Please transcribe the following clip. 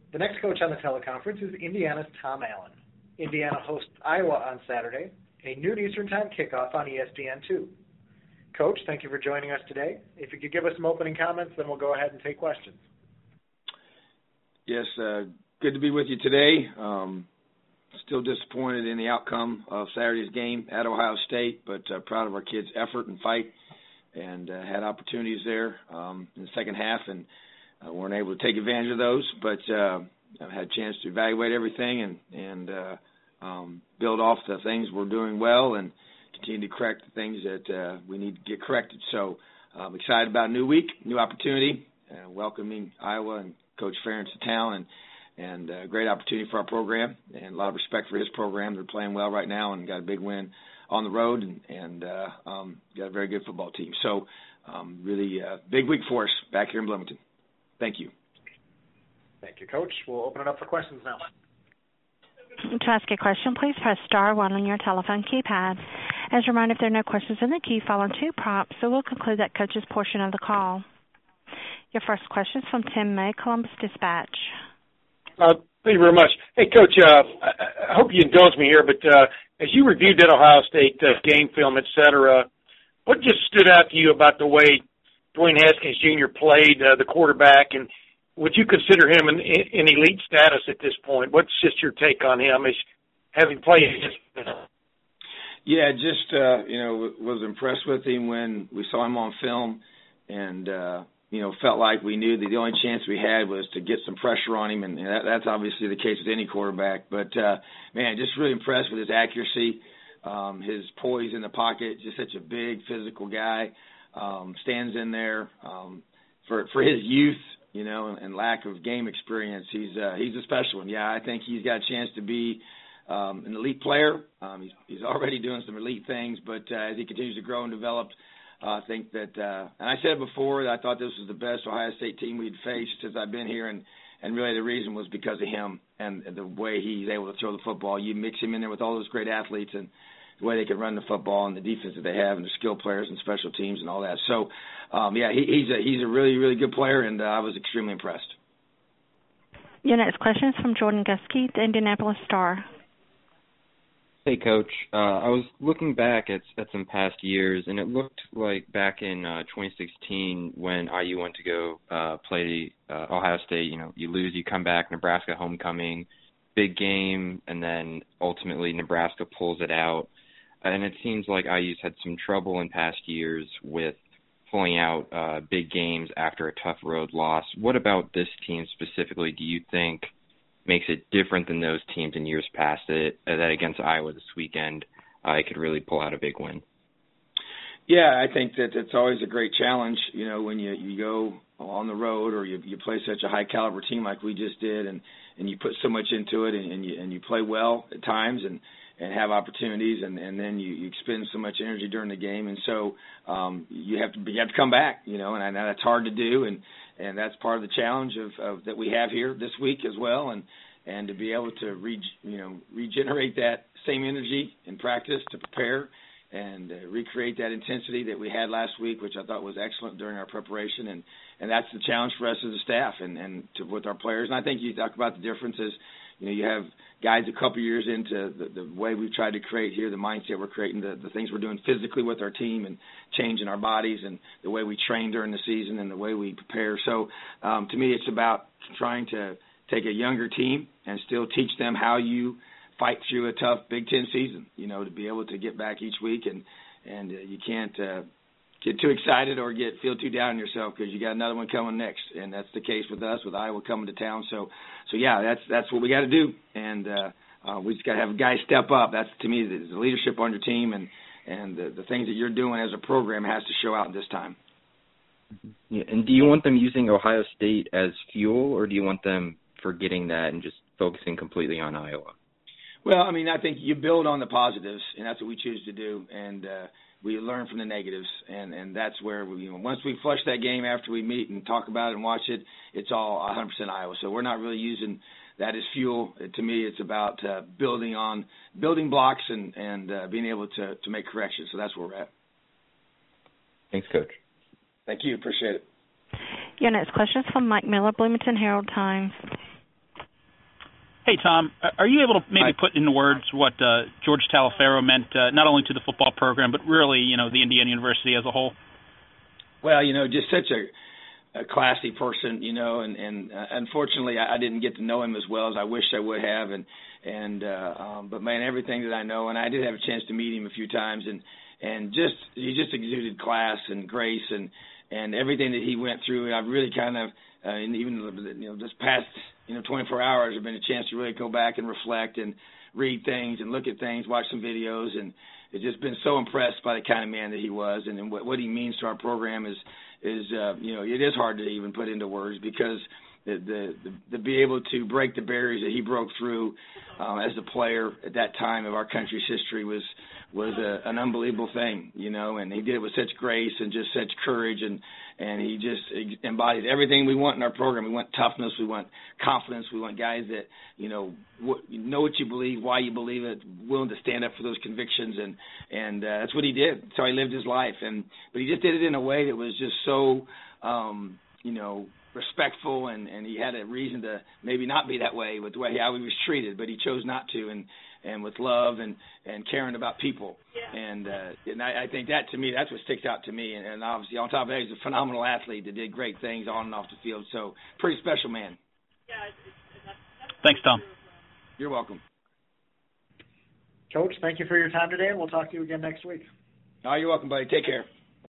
The next coach on the teleconference is Indiana's Tom Allen. Indiana hosts Iowa on Saturday, a noon Eastern Time kickoff on ESPN2. Coach, thank you for joining us today. If you could give us some opening comments, then we'll go ahead and take questions. Yes, good to be with you today. Still disappointed in the outcome of Saturday's game at Ohio State, but proud of our kids' effort and fight, and had opportunities there in the second half, and weren't able to take advantage of those. But I've had a chance to evaluate everything and build off the things we're doing well and continue to correct the things that we need to get corrected. So I'm excited about a new week, new opportunity, welcoming Iowa and Coach Ferentz to town, and a great opportunity for our program, and a lot of respect for his program. They're playing well right now and got a big win on the road, and got a very good football team. So really big week for us back here in Bloomington. Thank you. Thank you, Coach. We'll open it up for questions now. To ask a question, please press star 1 on your telephone keypad. As a reminder, if there are no questions in the queue, follow 2 prompts, so we'll conclude that coach's portion of the call. Your first question is from Tim May, Columbus Dispatch. Thank you very much. Hey, Coach, I hope you indulge me here, but as you reviewed that Ohio State game film, et cetera, what just stood out to you about the way Dwayne Haskins Jr. played the quarterback, and would you consider him in elite status at this point? What's just your take on him as having played against? Yeah, just, was impressed with him when we saw him on film, and, felt like we knew that the only chance we had was to get some pressure on him, and that's obviously the case with any quarterback. But, just really impressed with his accuracy, his poise in the pocket, just such a big physical guy, stands in there. For his youth, and lack of game experience, he's a special one. Yeah, I think he's got a chance to be an elite player. He's already doing some elite things, but as he continues to grow and develop, I think that, and I said it before, that I thought this was the best Ohio State team we'd faced since I've been here, and really the reason was because of him and the way he's able to throw the football. You mix him in there with all those great athletes and the way they can run the football and the defense that they have and the skill players and special teams and all that. So, he's a really, really good player, and I was extremely impressed. Your next question is from Jordan Guskey, the Indianapolis Star. Hey, Coach. I was looking back at some past years, and it looked like back in 2016 when IU went to go play Ohio State, you lose, you come back, Nebraska homecoming, big game, and then ultimately Nebraska pulls it out. And it seems like IU's had some trouble in past years with pulling out big games after a tough road loss. What about this team specifically do you think makes it different than those teams in years past that against Iowa this weekend it could really pull out a big win? Yeah, I think that it's always a great challenge, when you go on the road or you play such a high caliber team like we just did, and you put so much into it, and you play well at times and have opportunities, and then you expend so much energy during the game, and so you have to come back, and I know that's hard to do, and that's part of the challenge of that we have here this week as well, and to be able to regenerate that same energy in practice to prepare and recreate that intensity that we had last week, which I thought was excellent during our preparation, and that's the challenge for us as a staff and with our players. And I think you talk about the differences. You have guys a couple years into the way we've tried to create here, the mindset we're creating, the things we're doing physically with our team and changing our bodies and the way we train during the season and the way we prepare. So to me, it's about trying to take a younger team and still teach them how you fight through a tough Big Ten season, to be able to get back each week, and you can't get too excited or feel too down on yourself because you got another one coming next, and that's the case with us with Iowa coming to town. So yeah, that's what we got to do, and we just got to have guys step up. That's to me the leadership on your team, and the things that you're doing as a program has to show out this time. Yeah, and do you want them using Ohio State as fuel, or do you want them forgetting that and just focusing completely on Iowa? Well, I think you build on the positives, and that's what we choose to do, and we learn from the negatives, and that's where once we flush that game after we meet and talk about it and watch it, it's all 100% Iowa. So we're not really using that as fuel. To me, it's about building blocks and being able to make corrections. So that's where we're at. Thanks, Coach. Thank you. Appreciate it. Your next question is from Mike Miller, Bloomington Herald-Times. Hey, Tom, are you able to maybe put into words what George Taliaferro meant not only to the football program, but really, the Indiana University as a whole? Well, just such a classy person, and unfortunately I didn't get to know him as well as I wished I would have, but man, everything that I know, and I did have a chance to meet him a few times, and he just exuded class and grace and everything that he went through. And I've really kind of, and even this past 24 hours, have been a chance to really go back and reflect and read things and look at things, watch some videos, and it's just been so impressed by the kind of man that he was, and what he means to our program is it is hard to even put into words, because the be able to break the barriers that he broke through as a player at that time of our country's history was an unbelievable thing, and he did it with such grace and just such courage, and he just embodied everything we want in our program. We want toughness, we want confidence, we want guys that know what you believe, why you believe it, willing to stand up for those convictions, and that's what he did. That's how he lived his life, but he just did it in a way that was just so respectful, and he had a reason to maybe not be that way with the way how he was treated, but he chose not to, and with love and caring about people. Yeah. And I think that, to me, that's what sticks out to me. And obviously, on top of that, he's a phenomenal athlete that did great things on and off the field. So, pretty special man. Thanks, Tom. You're welcome. Coach, thank you for your time today, and we'll talk to you again next week. Oh, you're welcome, buddy. Take care.